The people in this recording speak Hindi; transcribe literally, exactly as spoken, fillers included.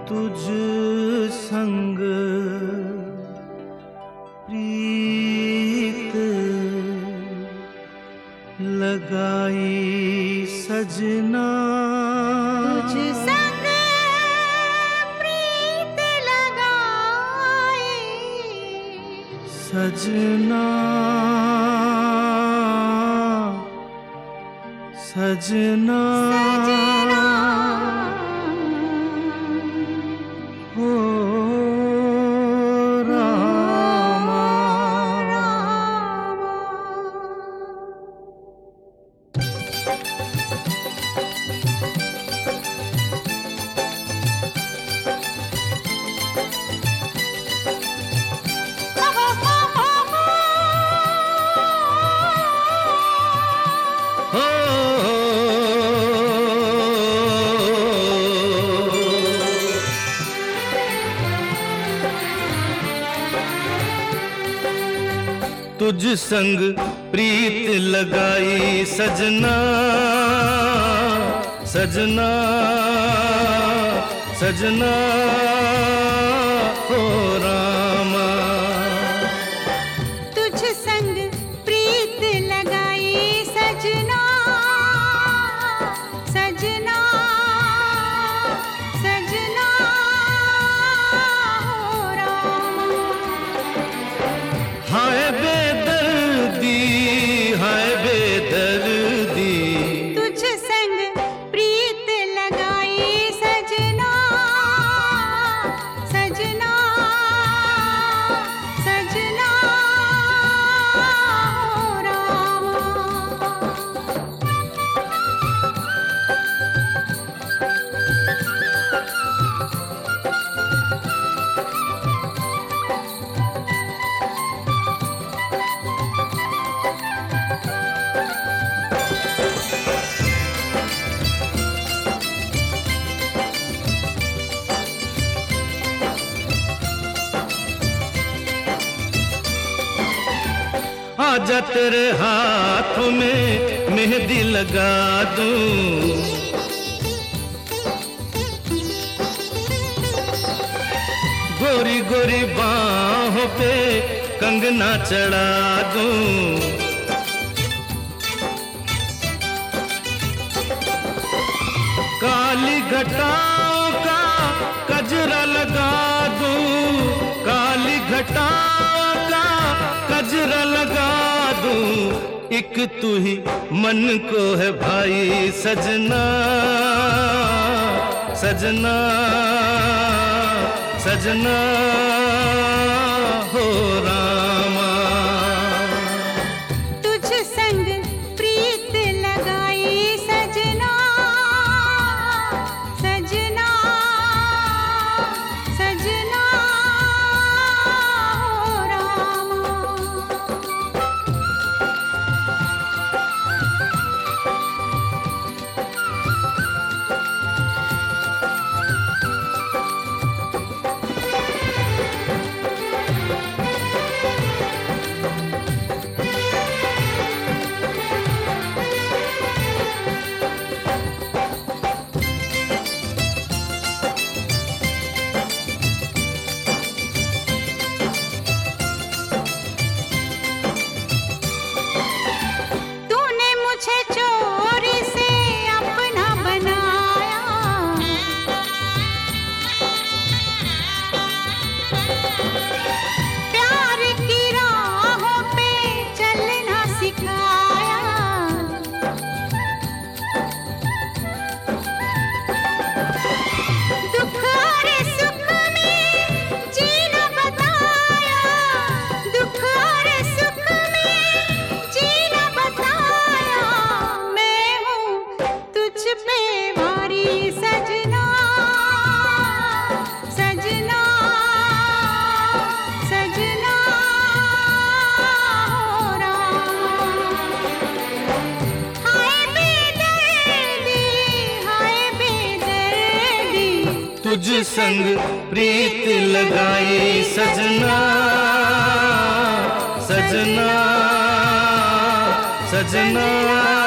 तुझ संग प्रीत लगाई सजना, तुझ संग प्रीत लगाई सजना सजना, सजना हो रामा। हो तुझ संग प्रीत लगाई सजना, सजना सजना, हो रामा। तुझ संग प्रीत लगाई सजना, सजना सजना, हो रामा। हाय बेदर्दी, हाय बेदर्दी, तुझ संग प्रीत लगाई सजना, सजना सजना, हो रामा। आजा तेरे हाथों में मेहंदी लगा दूं, गोरी गोरी बाहों पे कंगना चढ़ा दूं, काली घटाओं का कजरा लगा दूं, काली घटाओं का कजरा लगा दूं, एक तू ही मन को है भाई सजना, सजना सजना, हो रामा। तुझ संग प्रीत लगाई सजना, सजना सजना, हो रामा। तूने मुझे चोरी से अपना बनाया, प्यार की राहों पे चलना सिखाया, दुख और सुख में जीना बताया, दुख और सुख में जीना बताया, मैं हूँ तुझ पे भारी सजना, सजना सजना, हो रामा। हाय बेदर्दी, हाय बेदर्दी, तुझ संग प्रीत लगाई सजना, सजना सजना,